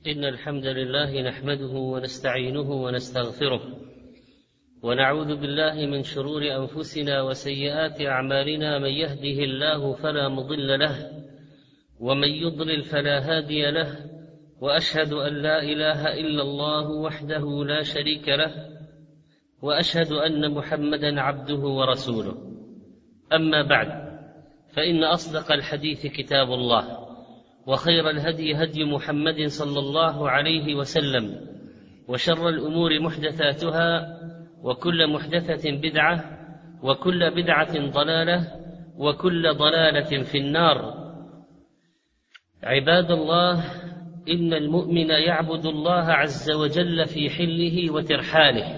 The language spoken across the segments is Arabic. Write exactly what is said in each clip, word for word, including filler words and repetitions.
إن الحمد لله نحمده ونستعينه ونستغفره ونعوذ بالله من شرور أنفسنا وسيئات أعمالنا. من يهده الله فلا مضل له ومن يضلل فلا هادي له، وأشهد أن لا إله إلا الله وحده لا شريك له، وأشهد أن محمدا عبده ورسوله. أما بعد، فإن أصدق الحديث كتاب الله، وخير الهدي هدي محمد صلى الله عليه وسلم، وشر الأمور محدثاتها، وكل محدثة بدعة، وكل بدعة ضلالة، وكل ضلالة في النار. عباد الله، إن المؤمن يعبد الله عز وجل في حله وترحاله،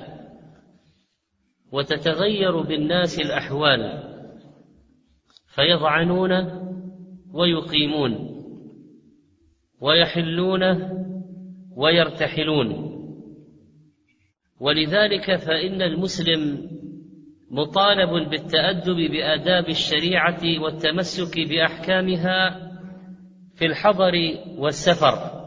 وتتغير بالناس الأحوال، فيضعنون ويقيمون، ويحلون ويرتحلون. ولذلك فإن المسلم مطالب بالتأدب بآداب الشريعة والتمسك بأحكامها في الحضر والسفر.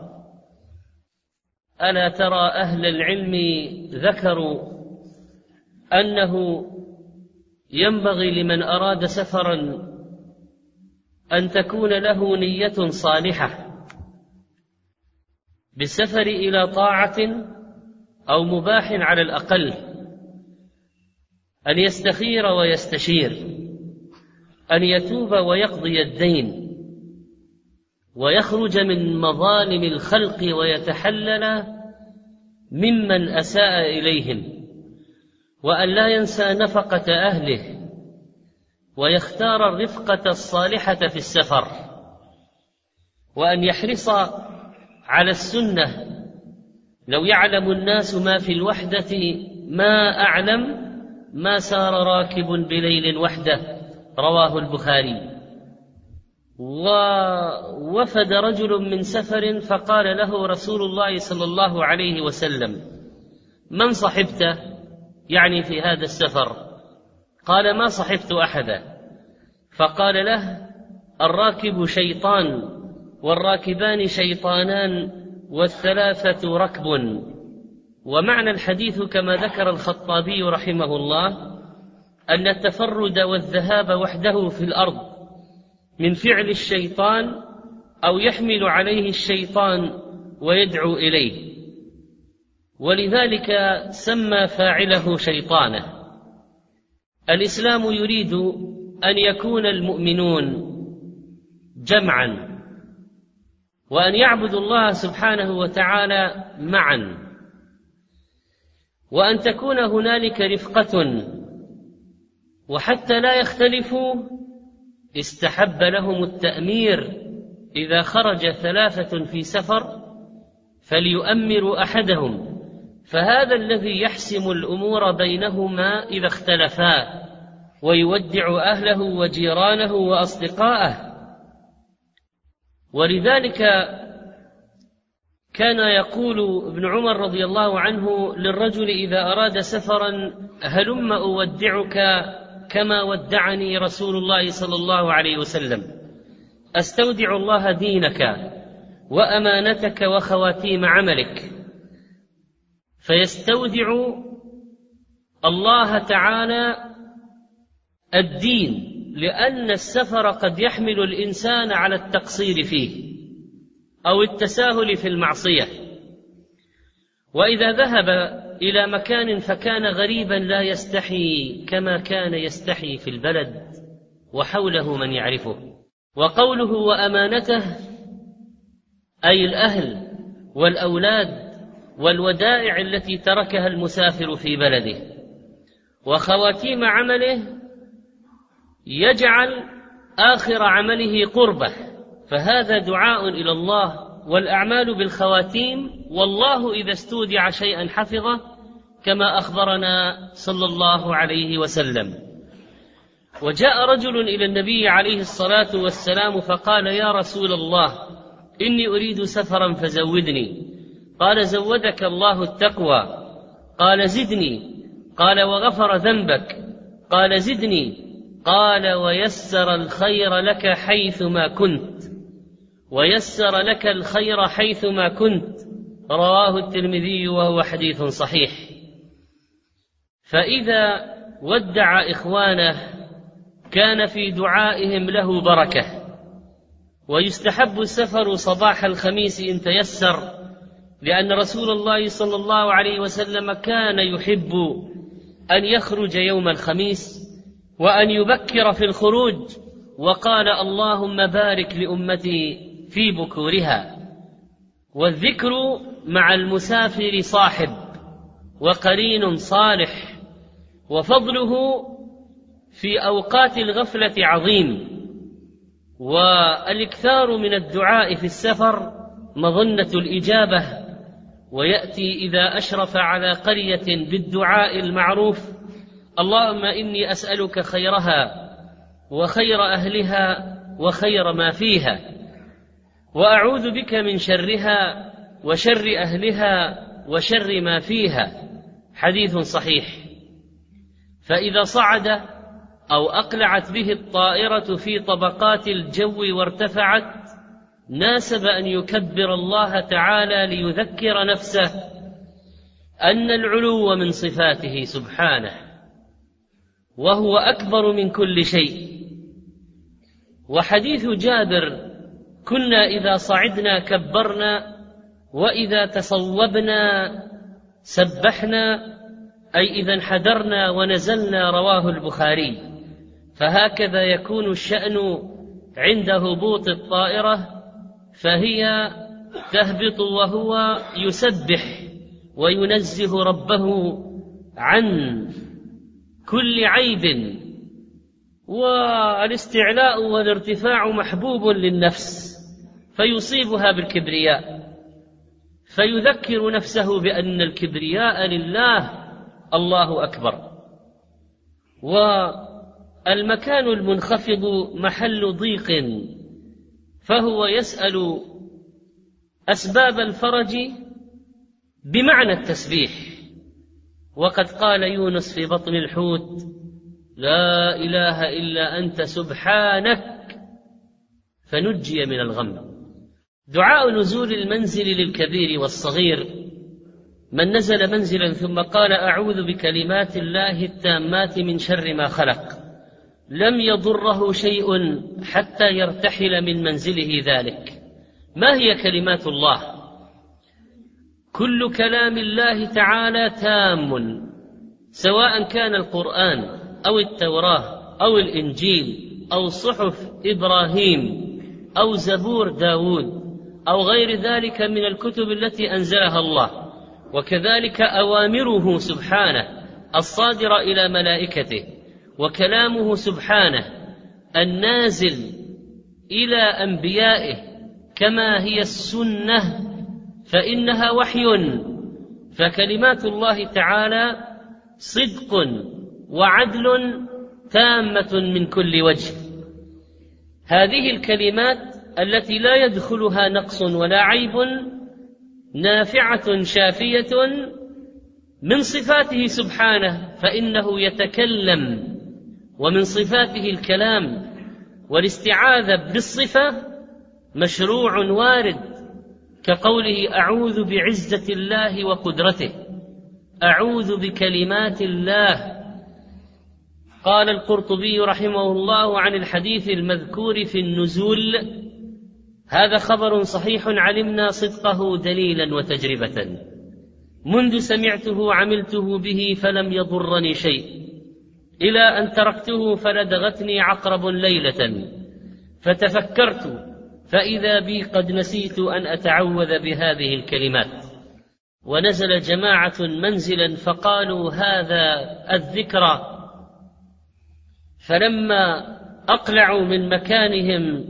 ألا ترى أهل العلم ذكروا أنه ينبغي لمن أراد سفرا أن تكون له نية صالحة بالسفر إلى طاعة أو مباح على الأقل، أن يستخير ويستشير، أن يتوب ويقضي الدين، ويخرج من مظالم الخلق ويتحلل ممن أساء إليهم، وأن لا ينسى نفقة أهله، ويختار الرفقة الصالحة في السفر، وأن يحرص على السنة. لو يعلم الناس ما في الوحدة ما أعلم ما سار راكب بليل وحده، رواه البخاري. ووفد رجل من سفر فقال له رسول الله صلى الله عليه وسلم: من صحبته؟ يعني في هذا السفر. قال: ما صحبت أحدا. فقال له: الراكب شيطان، والراكبان شيطانان، والثلاثة ركب. ومعنى الحديث كما ذكر الخطابي رحمه الله أن التفرد والذهاب وحده في الأرض من فعل الشيطان، أو يحمل عليه الشيطان ويدعو إليه، ولذلك سمى فاعله شيطانه. الإسلام يريد أن يكون المؤمنون جمعا، وأن يعبدوا الله سبحانه وتعالى معا، وأن تكون هنالك رفقة. وحتى لا يختلفوا استحب لهم التأمير. إذا خرج ثلاثة في سفر فليؤمروا أحدهم، فهذا الذي يحسم الأمور بينهما إذا اختلفا، ويودع أهله وجيرانه وأصدقاءه. ولذلك كان يقول ابن عمر رضي الله عنه للرجل إذا أراد سفرا: هلم أودعك كما ودعني رسول الله صلى الله عليه وسلم، أستودع الله دينك وأمانتك وخواتيم عملك. فيستودع الله تعالى الدين، لأن السفر قد يحمل الإنسان على التقصير فيه أو التساهل في المعصية. وإذا ذهب إلى مكان فكان غريبا لا يستحي كما كان يستحي في البلد وحوله من يعرفه. وقوله وأمانته أي الأهل والأولاد والودائع التي تركها المسافر في بلده. وخواتيم عمله يجعل آخر عمله قربة، فهذا دعاء إلى الله، والأعمال بالخواتيم، والله إذا استودع شيئا حفظه، كما أخبرنا صلى الله عليه وسلم. وجاء رجل إلى النبي عليه الصلاة والسلام فقال: يا رسول الله، إني أريد سفرا فزودني. قال: زودك الله التقوى. قال: زدني. قال: وغفر ذنبك. قال: زدني. قال: ويسر الخير لك حيثما كنت. ويسر لك الخير حيثما كنت. رواه الترمذي وهو حديث صحيح. فإذا ودع إخوانه كان في دعائهم له بركة. ويستحب السفر صباح الخميس إن تيسر، لأن رسول الله صلى الله عليه وسلم كان يحب أن يخرج يوم الخميس وأن يبكر في الخروج، وقال: اللهم بارك لأمتي في بكورها. والذكر مع المسافر صاحب وقرين صالح، وفضله في أوقات الغفلة عظيم. والإكثار من الدعاء في السفر مظنة الإجابة، ويأتي إذا أشرف على قرية بالدعاء المعروف: اللهم إني أسألك خيرها وخير أهلها وخير ما فيها، وأعوذ بك من شرها وشر أهلها وشر ما فيها. حديث صحيح. فإذا صعد أو أقلعت به الطائرة في طبقات الجو وارتفعت، ناسب أن يكبر الله تعالى ليذكر نفسه أن العلو من صفاته سبحانه، وهو أكبر من كل شيء. وحديث جابر: كنا إذا صعدنا كبرنا وإذا تصوبنا سبحنا، أي إذا انحدرنا ونزلنا، رواه البخاري. فهكذا يكون الشأن عند هبوط الطائرة، فهي تهبط وهو يسبح وينزه ربه عن كل عيب. والاستعلاء والارتفاع محبوب للنفس، فيصيبها بالكبرياء، فيذكر نفسه بأن الكبرياء لله، الله أكبر. والمكان المنخفض محل ضيق، فهو يسأل أسباب الفرج بمعنى التسبيح. وقد قال يونس في بطن الحوت: لا إله إلا أنت سبحانك، فنجي من الغم. دعاء نزول المنزل للكبير والصغير: من نزل منزلا ثم قال أعوذ بكلمات الله التامات من شر ما خلق، لم يضره شيء حتى يرتحل من منزله ذلك. ما هي كلمات الله؟ كل كلام الله تعالى تام، سواء كان القرآن أو التوراة أو الإنجيل أو صحف إبراهيم أو زبور داود أو غير ذلك من الكتب التي أنزلها الله. وكذلك أوامره سبحانه الصادرة إلى ملائكته، وكلامه سبحانه النازل إلى أنبيائه كما هي السنة، فإنها وحي. فكلمات الله تعالى صدق وعدل تامة من كل وجه. هذه الكلمات التي لا يدخلها نقص ولا عيب، نافعة شافية من صفاته سبحانه، فإنه يتكلم، ومن صفاته الكلام. والاستعاذة بالصفة مشروع وارد، كقوله أعوذ بعزة الله وقدرته، أعوذ بكلمات الله. قال القرطبي رحمه الله عن الحديث المذكور في النزول: هذا خبر صحيح علمنا صدقه دليلا وتجربة، منذ سمعته عملته به فلم يضرني شيء، إلى أن تركته فلدغتني عقرب ليلة فتفكرت فإذا بي قد نسيت أن أتعوذ بهذه الكلمات. ونزل جماعة منزلا فقالوا هذا الذكرى، فلما أقلعوا من مكانهم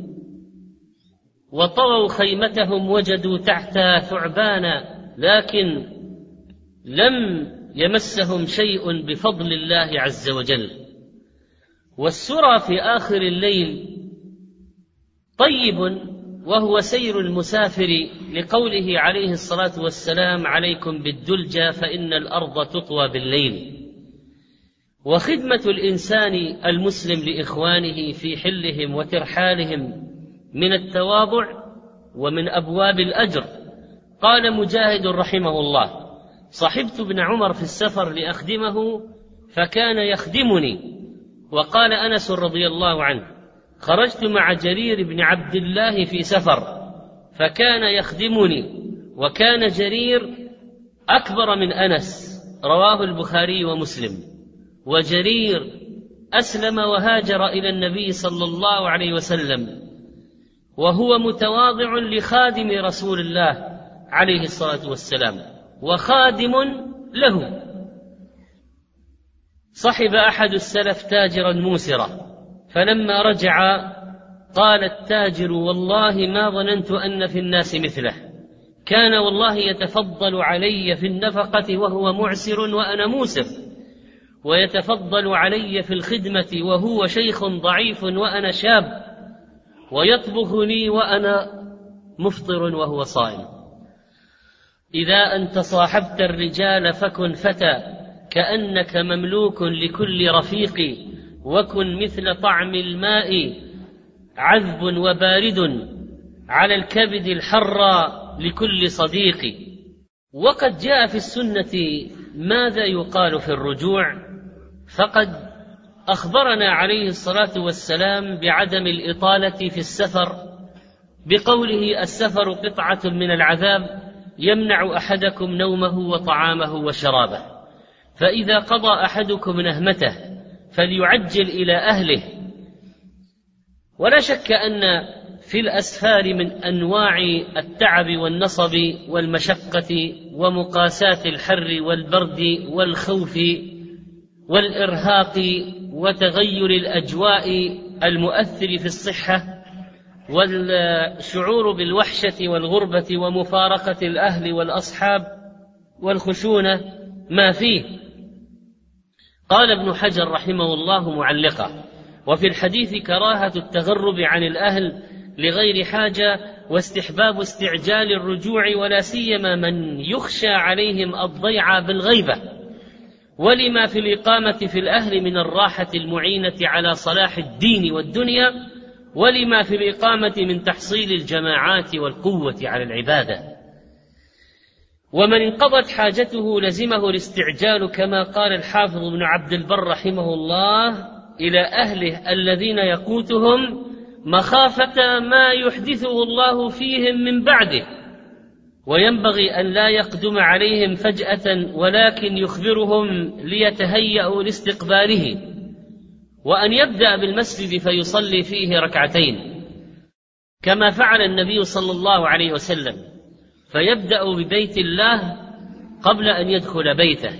وطووا خيمتهم وجدوا تحتها ثعبانا، لكن لم يمسهم شيء بفضل الله عز وجل. والسرى في آخر الليل طيب، وهو سير المسافر، لقوله عليه الصلاة والسلام: عليكم بالدلجة فإن الأرض تطوى بالليل. وخدمة الإنسان المسلم لإخوانه في حلهم وترحالهم من التواضع ومن أبواب الأجر. قال مجاهد رحمه الله: صحبت ابن عمر في السفر لأخدمه فكان يخدمني. وقال أنس رضي الله عنه: خرجت مع جرير بن عبد الله في سفر فكان يخدمني، وكان جرير أكبر من أنس، رواه البخاري ومسلم. وجرير أسلم وهاجر إلى النبي صلى الله عليه وسلم، وهو متواضع لخادم رسول الله عليه الصلاة والسلام وخادم له. صحب أحد السلف تاجرا موسرا، فلما رجع قال التاجر: والله ما ظننت أن في الناس مثله، كان والله يتفضل علي في النفقة وهو معسر وأنا موسر، ويتفضل علي في الخدمة وهو شيخ ضعيف وأنا شاب، ويطبخ لي وأنا مفطر وهو صائم. إذا أنت صاحبت الرجال فكن فتى، كأنك مملوك لكل رفيق، وكن مثل طعم الماء عذب وبارد، على الكبد الحرى لكل صديق. وقد جاء في السنة ماذا يقال في الرجوع، فقد أخبرنا عليه الصلاة والسلام بعدم الإطالة في السفر بقوله: السفر قطعة من العذاب يمنع أحدكم نومه وطعامه وشرابه، فإذا قضى أحدكم نهمته فليعجل إلى أهله. ولا شك أن في الأسفار من أنواع التعب والنصب والمشقة ومقاساة الحر والبرد والخوف والإرهاق وتغير الأجواء المؤثر في الصحة والشعور بالوحشة والغربة ومفارقة الأهل والأصحاب والخشونة ما فيه. قال ابن حجر رحمه الله معلقا: وفي الحديث كراهة التغرب عن الأهل لغير حاجة، واستحباب استعجال الرجوع، ولا سيما من يخشى عليهم الضيعة بالغيبة، ولما في الإقامة في الأهل من الراحة المعينة على صلاح الدين والدنيا، ولما في الإقامة من تحصيل الجماعات والقوة على العبادة. ومن انقضت حاجته لزمه الاستعجال، كما قال الحافظ ابن عبد البر رحمه الله: إلى أهله الذين يقوتهم مخافة ما يحدثه الله فيهم من بعده، وينبغي أن لا يقدم عليهم فجأة، ولكن يخبرهم ليتهيأوا لاستقباله، وأن يبدأ بالمسجد فيصلي فيه ركعتين كما فعل النبي صلى الله عليه وسلم، فيبدأ ببيت الله قبل أن يدخل بيته،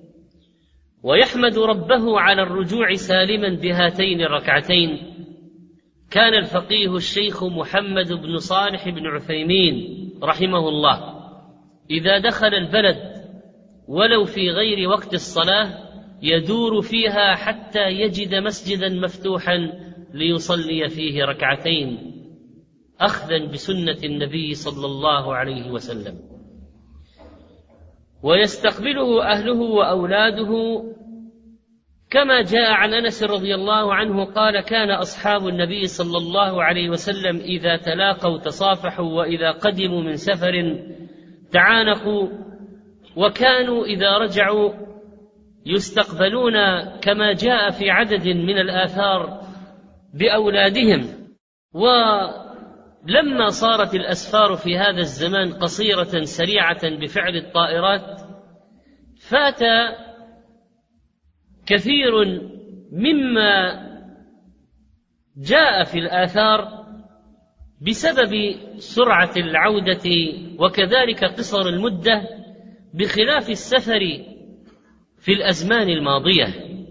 ويحمد ربه على الرجوع سالما بهاتين الركعتين. كان الفقيه الشيخ محمد بن صالح بن عثيمين رحمه الله إذا دخل البلد ولو في غير وقت الصلاة يدور فيها حتى يجد مسجدا مفتوحا ليصلي فيه ركعتين، أخذا بسنة النبي صلى الله عليه وسلم. ويستقبله أهله وأولاده، كما جاء عن أنس رضي الله عنه قال: كان أصحاب النبي صلى الله عليه وسلم إذا تلاقوا تصافحوا، وإذا قدموا من سفر تعانقوا، وكانوا إذا رجعوا يستقبلون كما جاء في عدد من الآثار بأولادهم. ولما صارت الأسفار في هذا الزمان قصيرة سريعة بفعل الطائرات، فات كثير مما جاء في الآثار بسبب سرعة العودة وكذلك قصر المدة، بخلاف السفر في الأزمان الماضية،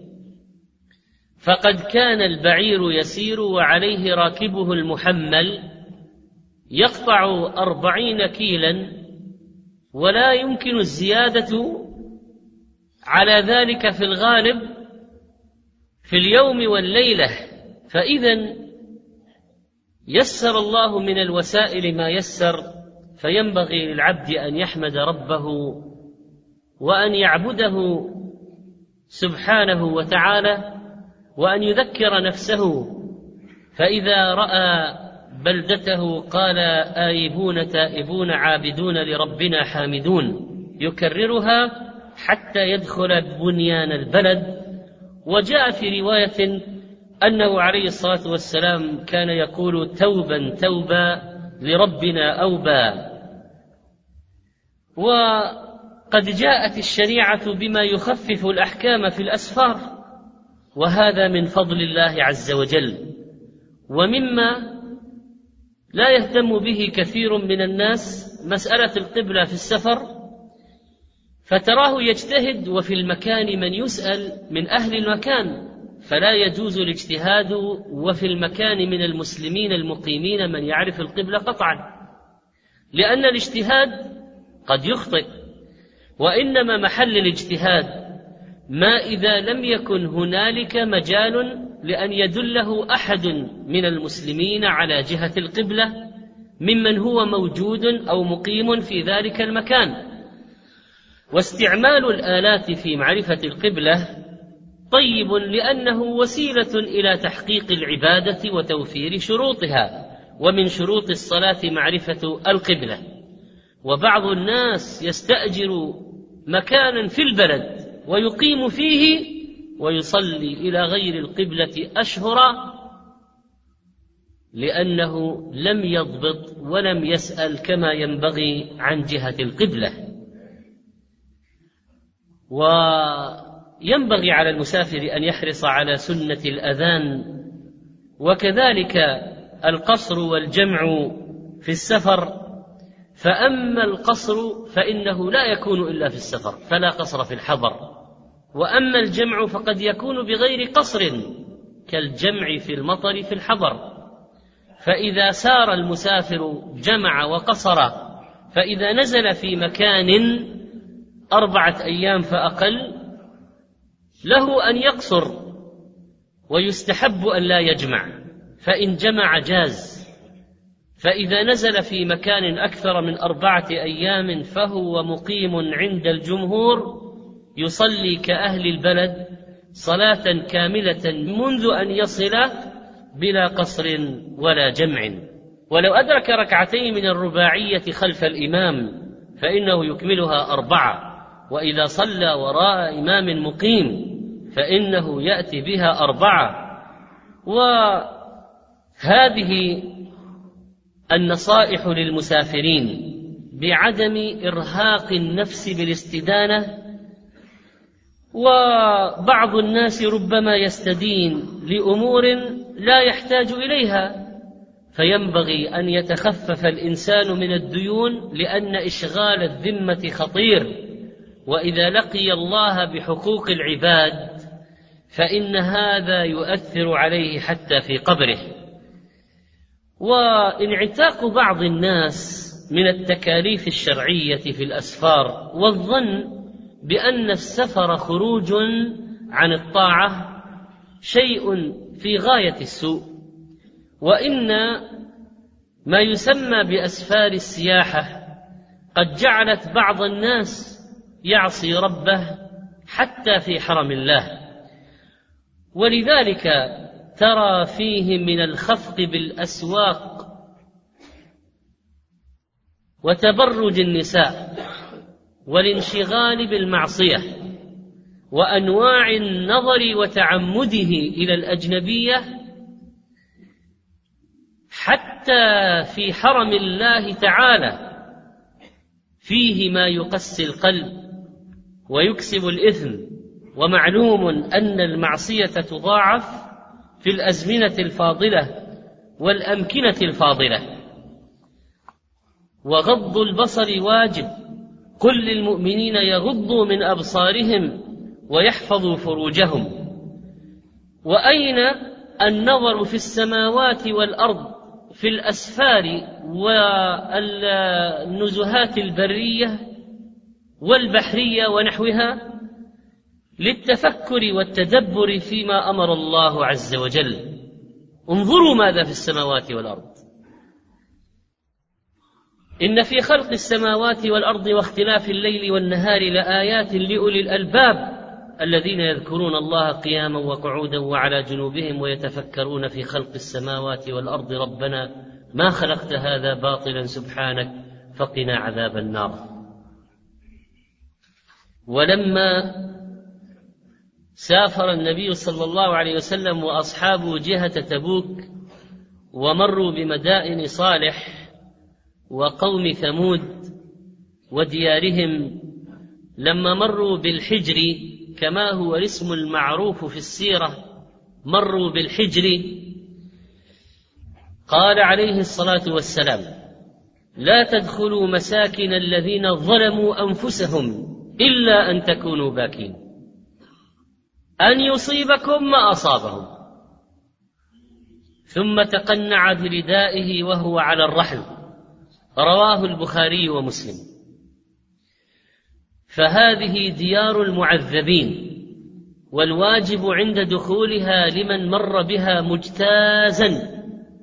فقد كان البعير يسير وعليه راكبه المحمل يقطع أربعين كيلا، ولا يمكن الزيادة على ذلك في الغالب في اليوم والليلة. فإذا يسر الله من الوسائل ما يسر، فينبغي للعبد أن يحمد ربه وأن يعبده سبحانه وتعالى، وأن يذكر نفسه، فإذا رأى بلدته قال آيبون تائبون عابدون لربنا حامدون، يكررها حتى يدخل بنيان البلد. وجاء في رواية أنه عليه الصلاة والسلام كان يقول توبا توبا لربنا أوبا. وقد جاءت الشريعة بما يخفف الأحكام في الأسفار، وهذا من فضل الله عز وجل، ومما لا يهتم به كثير من الناس مسألة القبلة في السفر، فتراه يجتهد وفي المكان من يسأل من أهل المكان، فلا يجوز الاجتهاد وفي المكان من المسلمين المقيمين من يعرف القبلة قطعا، لأن الاجتهاد قد يخطئ، وإنما محل الاجتهاد ما إذا لم يكن هنالك مجال لأن يدله أحد من المسلمين على جهة القبلة ممن هو موجود أو مقيم في ذلك المكان. واستعمال الآلات في معرفة القبلة طيب، لأنه وسيلة إلى تحقيق العبادة وتوفير شروطها، ومن شروط الصلاة معرفة القبلة. وبعض الناس يستأجر مكانا في البلد ويقيم فيه ويصلي إلى غير القبلة أشهرا، لأنه لم يضبط ولم يسأل كما ينبغي عن جهة القبلة. وينبغي على المسافر أن يحرص على سنة الأذان، وكذلك القصر والجمع في السفر. فأما القصر فإنه لا يكون إلا في السفر، فلا قصر في الحضر، وأما الجمع فقد يكون بغير قصر كالجمع في المطر في الحضر. فإذا سار المسافر جمع وقصر، فإذا نزل في مكان أربعة أيام فأقل له أن يقصر، ويستحب أن لا يجمع، فإن جمع جاز. فإذا نزل في مكان أكثر من أربعة أيام فهو مقيم عند الجمهور، يصلي كأهل البلد صلاة كاملة منذ أن يصل بلا قصر ولا جمع. ولو أدرك ركعتين من الرباعية خلف الإمام فإنه يكملها أربعة، وإذا صلى وراء إمام مقيم فإنه يأتي بها أربعة. وهذه النصائح للمسافرين بعدم إرهاق النفس بالاستدانة. وبعض الناس ربما يستدين لأمور لا يحتاج إليها، فينبغي أن يتخفف الإنسان من الديون، لأن إشغال الذمة خطير، وإذا لقي الله بحقوق العباد فإن هذا يؤثر عليه حتى في قبره. وانعتاق بعض الناس من التكاليف الشرعية في الأسفار والظن بأن السفر خروج عن الطاعة شيء في غاية السوء. وإن ما يسمى بأسفار السياحة قد جعلت بعض الناس يعصي ربه حتى في حرم الله، ولذلك ترى فيه من الخفق بالأسواق وتبرج النساء والانشغال بالمعصية وأنواع النظر وتعمده إلى الأجنبية، حتى في حرم الله تعالى فيه ما يقسي القلب ويكسب الإثم. ومعلوم أن المعصية تضاعف في الأزمنة الفاضلة والأمكنة الفاضلة. وغض البصر واجب، قل للمؤمنين يغضوا من أبصارهم ويحفظوا فروجهم. وأين النظر في السماوات والأرض في الأسفار والنزهات البرية والبحرية ونحوها للتفكر والتدبر فيما أمر الله عز وجل. انظروا ماذا في السماوات والأرض، إن في خلق السماوات والأرض واختلاف الليل والنهار لآيات لأولي الألباب الذين يذكرون الله قياما وقعودا وعلى جنوبهم ويتفكرون في خلق السماوات والأرض ربنا ما خلقت هذا باطلا سبحانك فقنا عذاب النار. ولما سافر النبي صلى الله عليه وسلم وأصحابه جهة تبوك ومروا بمدائن صالح وقوم ثمود وديارهم، لما مروا بالحجر كما هو الاسم المعروف في السيرة، مروا بالحجر، قال عليه الصلاة والسلام: لا تدخلوا مساكن الذين ظلموا أنفسهم إلا أن تكونوا باكين، أن يصيبكم ما أصابهم. ثم تقنع بردائه وهو على الرحل، رواه البخاري ومسلم. فهذه ديار المعذبين، والواجب عند دخولها لمن مر بها مجتازا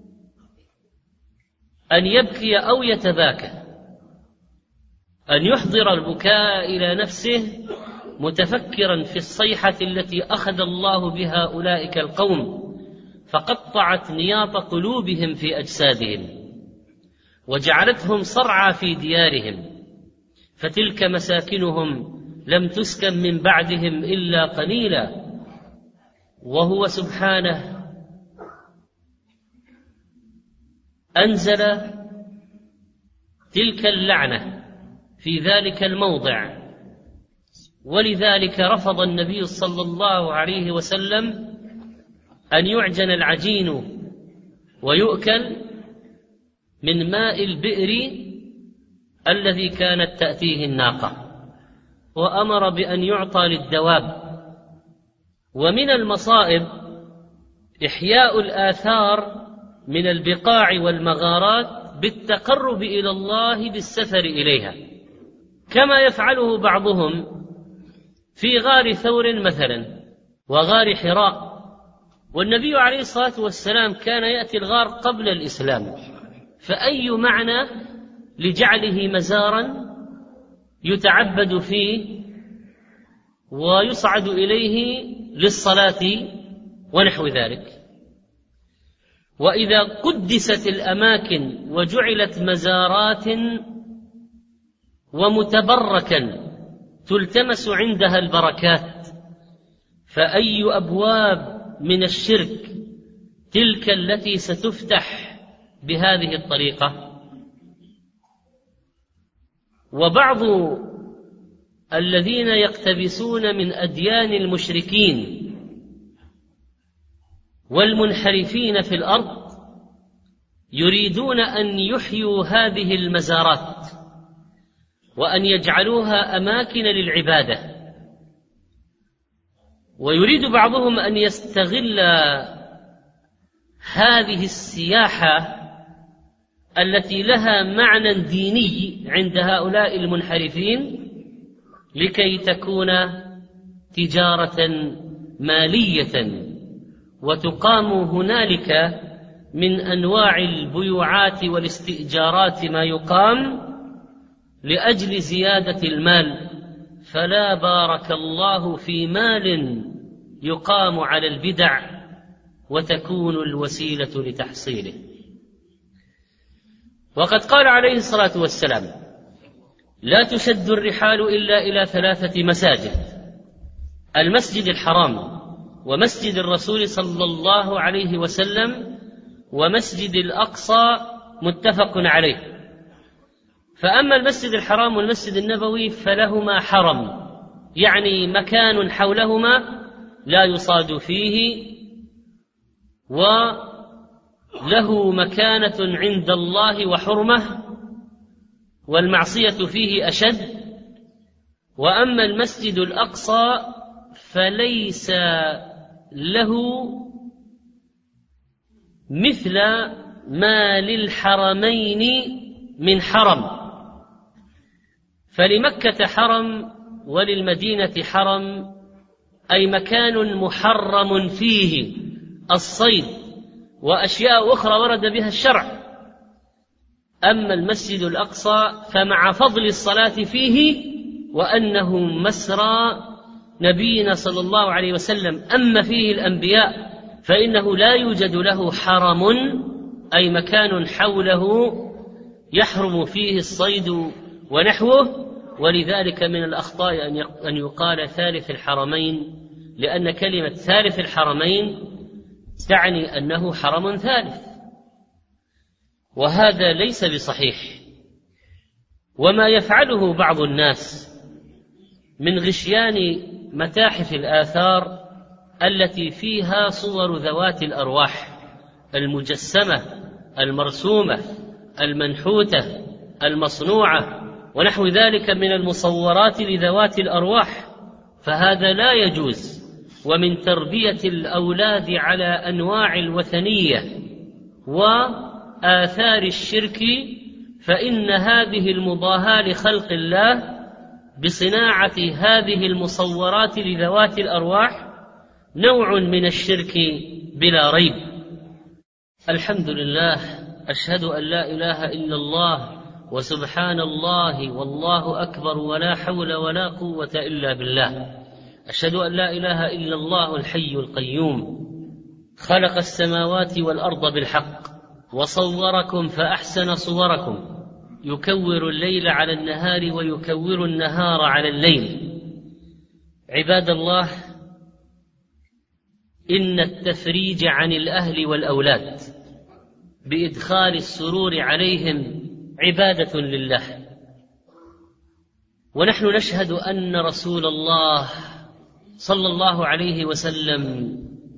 أن يبكي أو يتباكى، أن يحضر البكاء إلى نفسه متفكرا في الصيحة التي أخذ الله بها أولئك القوم فقطعت نياط قلوبهم في أجسادهم وجعلتهم صرعى في ديارهم، فتلك مساكنهم لم تسكن من بعدهم إلا قليلا. وهو سبحانه أنزل تلك اللعنة في ذلك الموضع، ولذلك رفض النبي صلى الله عليه وسلم أن يعجن العجين ويؤكل من ماء البئر الذي كانت تأتيه الناقة، وأمر بأن يعطى للدواب. ومن المصائب إحياء الآثار من البقاع والمغارات بالتقرب إلى الله بالسفر إليها، كما يفعله بعضهم في غار ثور مثلا وغار حراء. والنبي عليه الصلاة والسلام كان يأتي الغار قبل الإسلام، فأي معنى لجعله مزارا يتعبد فيه ويصعد إليه للصلاة ونحو ذلك؟ وإذا قدست الأماكن وجعلت مزارات ومتبركا تلتمس عندها البركات، فأي أبواب من الشرك تلك التي ستفتح بهذه الطريقة؟ وبعض الذين يقتبسون من أديان المشركين والمنحرفين في الأرض يريدون أن يحيوا هذه المزارات وأن يجعلوها أماكن للعبادة، ويريد بعضهم أن يستغل هذه السياحة التي لها معنى ديني عند هؤلاء المنحرفين لكي تكون تجارة مالية، وتقام هنالك من أنواع البيوعات والاستئجارات ما يقام لأجل زيادة المال. فلا بارك الله في مال يقام على البدع وتكون الوسيلة لتحصيله. وقد قال عليه الصلاة والسلام: لا تشد الرحال إلا إلى ثلاثة مساجد: المسجد الحرام، ومسجد الرسول صلى الله عليه وسلم، ومسجد الأقصى، متفق عليه. فأما المسجد الحرام والمسجد النبوي فلهما حرم، يعني مكان حولهما لا يصاد فيه، وله مكانة عند الله وحرمة، والمعصية فيه أشد. وأما المسجد الأقصى فليس له مثل ما للحرمين من حرم، فلمكة حرم وللمدينة حرم، أي مكان محرم فيه الصيد وأشياء أخرى ورد بها الشرع. أما المسجد الأقصى فمع فضل الصلاة فيه وأنه مسرى نبينا صلى الله عليه وسلم أما فيه الأنبياء، فإنه لا يوجد له حرم أي مكان حوله يحرم فيه الصيد ونحوه، ولذلك من الأخطاء أن يقال ثالث الحرمين، لأن كلمة ثالث الحرمين تعني أنه حرم ثالث، وهذا ليس بصحيح. وما يفعله بعض الناس من غشيان متاحف الآثار التي فيها صور ذوات الأرواح المجسمة المرسومة المنحوتة المصنوعة ونحو ذلك من المصورات لذوات الأرواح، فهذا لا يجوز. ومن تربية الأولاد على أنواع الوثنية وآثار الشرك، فإن هذه المضاهاة لخلق الله بصناعة هذه المصورات لذوات الأرواح نوع من الشرك بلا ريب. الحمد لله، أشهد أن لا إله إلا الله وسبحان الله والله أكبر ولا حول ولا قوة إلا بالله. أشهد أن لا إله إلا الله الحي القيوم، خلق السماوات والأرض بالحق وصوركم فأحسن صوركم، يكور الليل على النهار ويكور النهار على الليل. عباد الله، إن التفريج عن الأهل والأولاد بإدخال السرور عليهم عبادة لله، ونحن نشهد أن رسول الله صلى الله عليه وسلم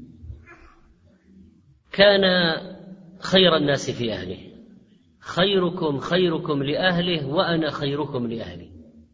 كان خير الناس في أهله، خيركم خيركم لأهله وأنا خيركم لأهلي،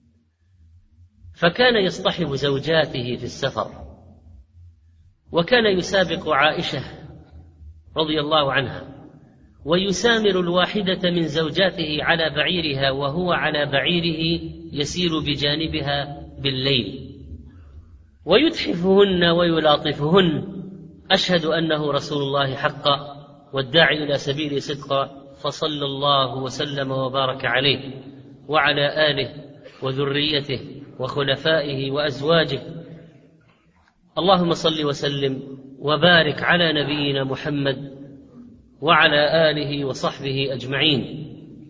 فكان يصطحب زوجاته في السفر، وكان يسابق عائشة رضي الله عنها ويسامر الواحدة من زوجاته على بعيرها وهو على بعيره يسير بجانبها بالليل ويتحفهن ويلاطفهن. أشهد أنه رسول الله حقا والداعي إلى سبيل صدقا، فصلى الله وسلم وبارك عليه وعلى آله وذريته وخلفائه وأزواجه. اللهم صل وسلم وبارك على نبينا محمد وعلى آله وصحبه أجمعين.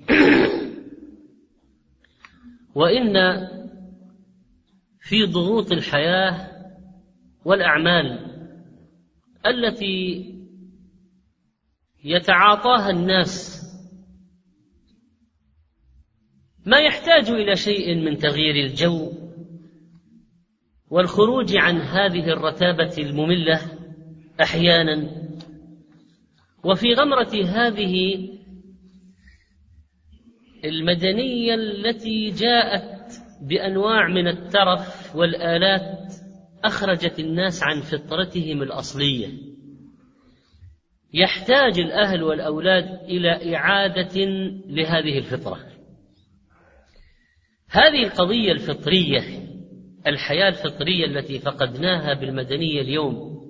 وإن في ضغوط الحياة والأعمال التي يتعاطاها الناس ما يحتاج إلى شيء من تغيير الجو والخروج عن هذه الرتابة المملة أحيانا. وفي غمرة هذه المدنية التي جاءت بأنواع من الترف والآلات أخرجت الناس عن فطرتهم الأصلية، يحتاج الأهل والأولاد إلى إعادة لهذه الفطرة. هذه القضية الفطرية، الحياة الفطرية التي فقدناها بالمدنية اليوم،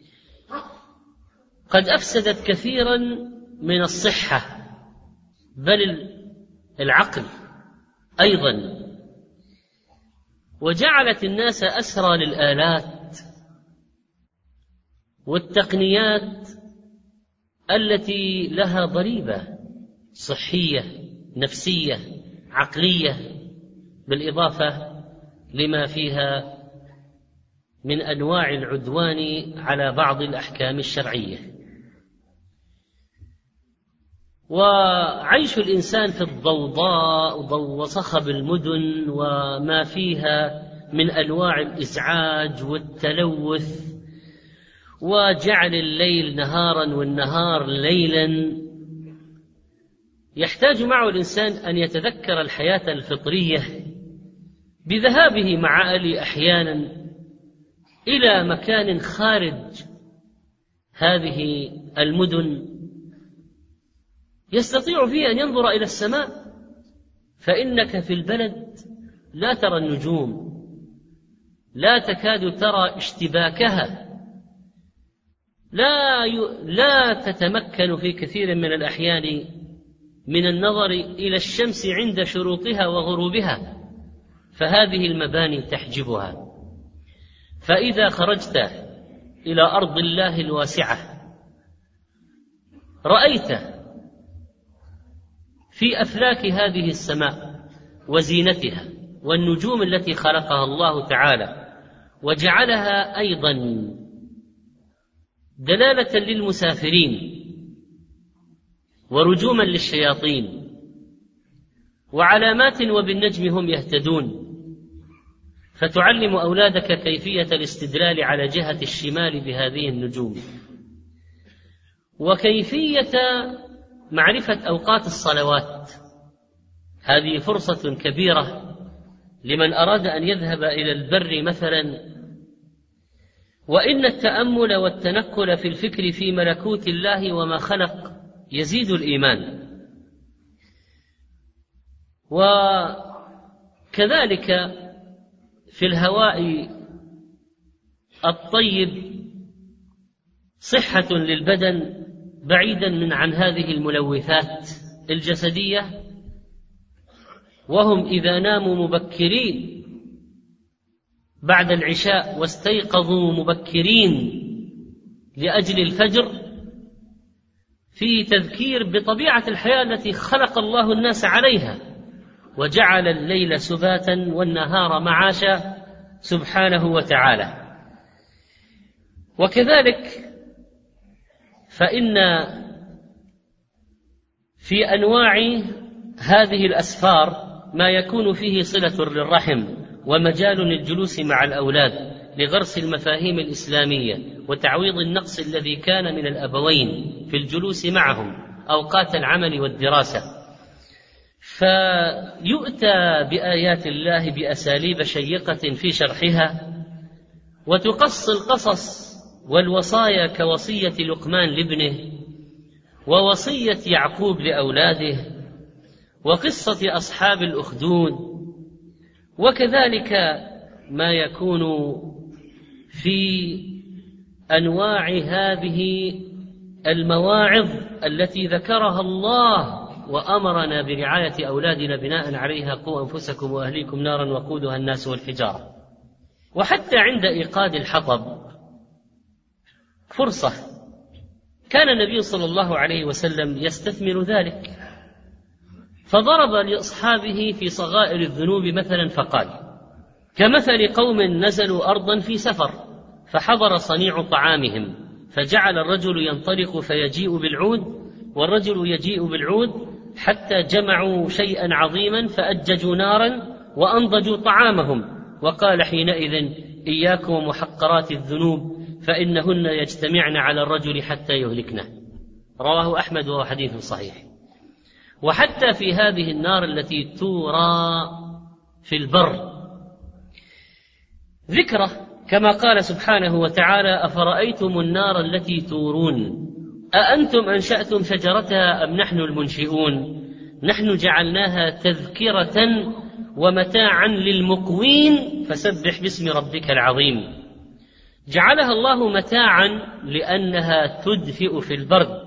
قد أفسدت كثيرا من الصحة بل العقل أيضا، وجعلت الناس أسرى للآلات والتقنيات التي لها ضريبة صحية نفسية عقلية، بالإضافة لما فيها من أنواع العدوان على بعض الأحكام الشرعية. وعيش الإنسان في الضوضاء وصخب المدن وما فيها من أنواع الإزعاج والتلوث، وجعل الليل نهارا والنهار ليلا، يحتاج معه الإنسان أن يتذكر الحياة الفطرية بذهابه مع أهله أحيانا إلى مكان خارج هذه المدن يستطيع فيه أن ينظر إلى السماء، فإنك في البلد لا ترى النجوم، لا تكاد ترى اشتباكها، لا ي... لا تتمكن في كثير من الأحيان من النظر إلى الشمس عند شروقها وغروبها، فهذه المباني تحجبها. فإذا خرجت إلى أرض الله الواسعة رأيت في أفلاك هذه السماء وزينتها والنجوم التي خلقها الله تعالى، وجعلها أيضا دلالة للمسافرين ورجوما للشياطين وعلامات وبالنجم هم يهتدون، فتعلم أولادك كيفية الاستدلال على جهة الشمال بهذه النجوم، وكيفية معرفة أوقات الصلوات. هذه فرصة كبيرة لمن أراد أن يذهب إلى البر مثلا، وإن التأمل والتنكل في الفكر في ملكوت الله وما خلق يزيد الإيمان. وكذلك في الهواء الطيب صحة للبدن بعيدا من عن هذه الملوثات الجسدية. وهم إذا ناموا مبكرين بعد العشاء واستيقظوا مبكرين لأجل الفجر، في تذكير بطبيعة الحياة التي خلق الله الناس عليها، وجعل الليل سباتا والنهار معاشا سبحانه وتعالى. وكذلك فإن في أنواع هذه الأسفار ما يكون فيه صلة للرحم ومجال للجلوس مع الأولاد لغرس المفاهيم الإسلامية وتعويض النقص الذي كان من الأبوين في الجلوس معهم أوقات العمل والدراسة. فيؤتى بآيات الله بأساليب شيقة في شرحها، وتقص القصص والوصايا كوصية لقمان لابنه، ووصية يعقوب لأولاده، وقصة أصحاب الأخدود، وكذلك ما يكون في أنواع هذه المواعظ التي ذكرها الله وأمرنا برعاية أولادنا بناء عليها: قوا أنفسكم وأهليكم نارا وقودها الناس والحجارة. وحتى عند إيقاد الحطب فرصة كان النبي صلى الله عليه وسلم يستثمر ذلك، فضرب لأصحابه في صغائر الذنوب مثلا فقال: كمثل قوم نزلوا أرضا في سفر فحضر صنيع طعامهم، فجعل الرجل ينطلق فيجيء بالعود والرجل يجيء بالعود حتى جمعوا شيئا عظيما فأججوا نارا وأنضجوا طعامهم، وقال حينئذ: إياكم ومحقرات الذنوب فإنهن يجتمعن على الرجل حتى يهلكنه. رواه أحمد وهو حديث صحيح. وحتى في هذه النار التي تورى في البر ذكره، كما قال سبحانه وتعالى: أفرأيتم النار التي تورون أأنتم أنشأتم شجرتها أم نحن المنشئون نحن جعلناها تذكرة ومتاعا للمقوين فسبح باسم ربك العظيم. جعلها الله متاعا لأنها تدفئ في البرد،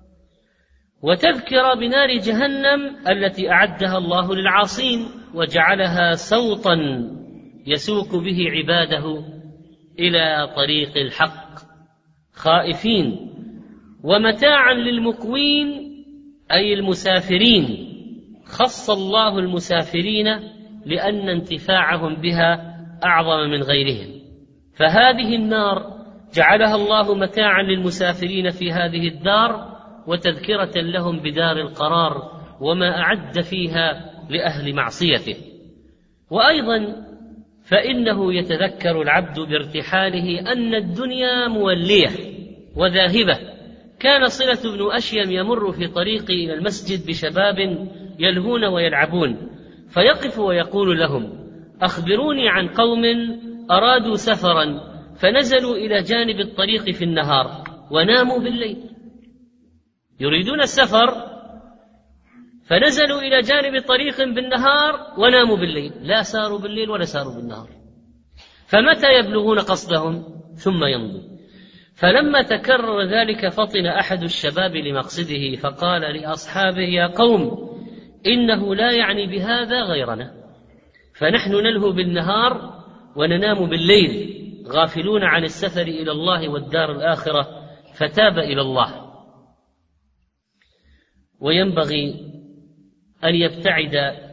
وتذكر بنار جهنم التي أعدها الله للعاصين، وجعلها سوطا يسوق به عباده إلى طريق الحق خائفين، ومتاعا للمقوين أي المسافرين. خص الله المسافرين لأن انتفاعهم بها أعظم من غيرهم، فهذه النار جعلها الله متاعا للمسافرين في هذه الدار وتذكرة لهم بدار القرار وما أعد فيها لأهل معصيته. وأيضا فإنه يتذكر العبد بارتحاله أن الدنيا مولية وذاهبة. كان صلة بن أشيم يمر في طريقه إلى المسجد بشباب يلهون ويلعبون، فيقف ويقول لهم: أخبروني عن قوم أرادوا سفرا فنزلوا إلى جانب الطريق في النهار وناموا بالليل. يريدون السفر فنزلوا إلى جانب طريق بالنهار وناموا بالليل، لا ساروا بالليل ولا ساروا بالنهار، فمتى يبلغون قصدهم؟ ثم يمضوا. فلما تكرر ذلك فطن أحد الشباب لمقصده فقال لأصحابه: يا قوم، إنه لا يعني بهذا غيرنا، فنحن نلهو بالنهار وننام بالليل، غافلون عن السفر إلى الله والدار الآخرة، فتاب إلى الله. وينبغي أن يبتعد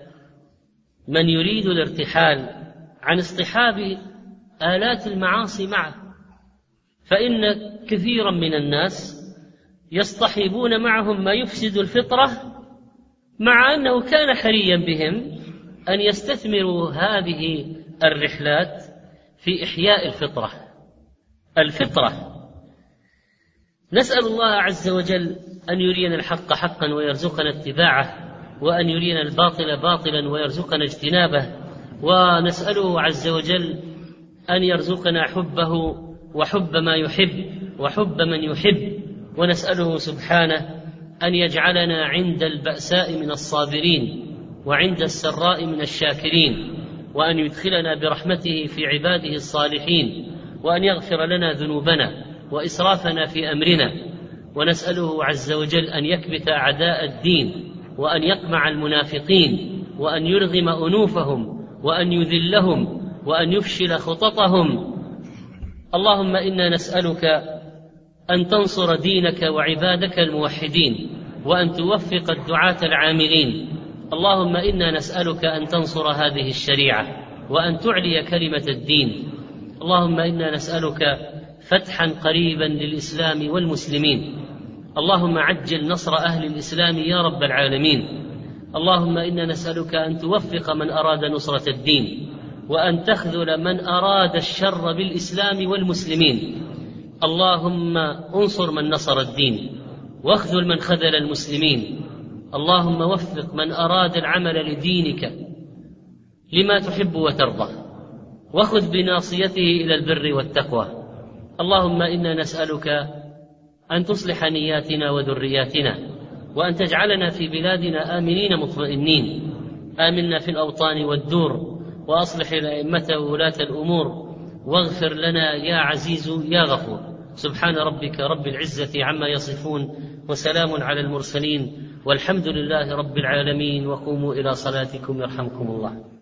من يريد الارتحال عن اصطحاب آلات المعاصي معه، فإن كثيرا من الناس يصطحبون معهم ما يفسد الفطرة، مع أنه كان حريا بهم أن يستثمروا هذه الرحلات في إحياء الفطرة. الفطرة نسأل الله عز وجل أن يرينا الحق حقا ويرزقنا اتباعه، وأن يرينا الباطل باطلا ويرزقنا اجتنابه، ونسأله عز وجل أن يرزقنا حبه وحب ما يحب وحب من يحب، ونسأله سبحانه أن يجعلنا عند البأساء من الصابرين وعند السراء من الشاكرين، وأن يدخلنا برحمته في عباده الصالحين، وأن يغفر لنا ذنوبنا وإسرافنا في أمرنا، ونسأله عز وجل أن يكبت أعداء الدين، وأن يقمع المنافقين، وأن يرغم أنوفهم، وأن يذلهم، وأن يفشل خططهم. اللهم إنا نسألك أن تنصر دينك وعبادك الموحدين، وأن توفق الدعاة العاملين. اللهم إنا نسألك أن تنصر هذه الشريعة وأن تعلي كلمة الدين. اللهم إنا نسألك فتحا قريبا للإسلام والمسلمين. اللهم عجل نصر أهل الإسلام يا رب العالمين. اللهم إنا نسألك أن توفق من أراد نصرة الدين، وأن تخذل من أراد الشر بالإسلام والمسلمين. اللهم انصر من نصر الدين، واخذل من خذل المسلمين. اللهم وفق من أراد العمل لدينك لما تحب وترضى، وخذ بناصيته إلى البر والتقوى. اللهم إنا نسألك أن تصلح نياتنا وذرياتنا، وأن تجعلنا في بلادنا آمنين مطمئنين. آمنا في الأوطان والدور، وأصلح الأئمة وولاة الأمور، واغفر لنا يا عزيز يا غفور. سبحان ربك رب العزة عما يصفون، وسلام على المرسلين، والحمد لله رب العالمين. وقوموا إلى صلاتكم يرحمكم الله.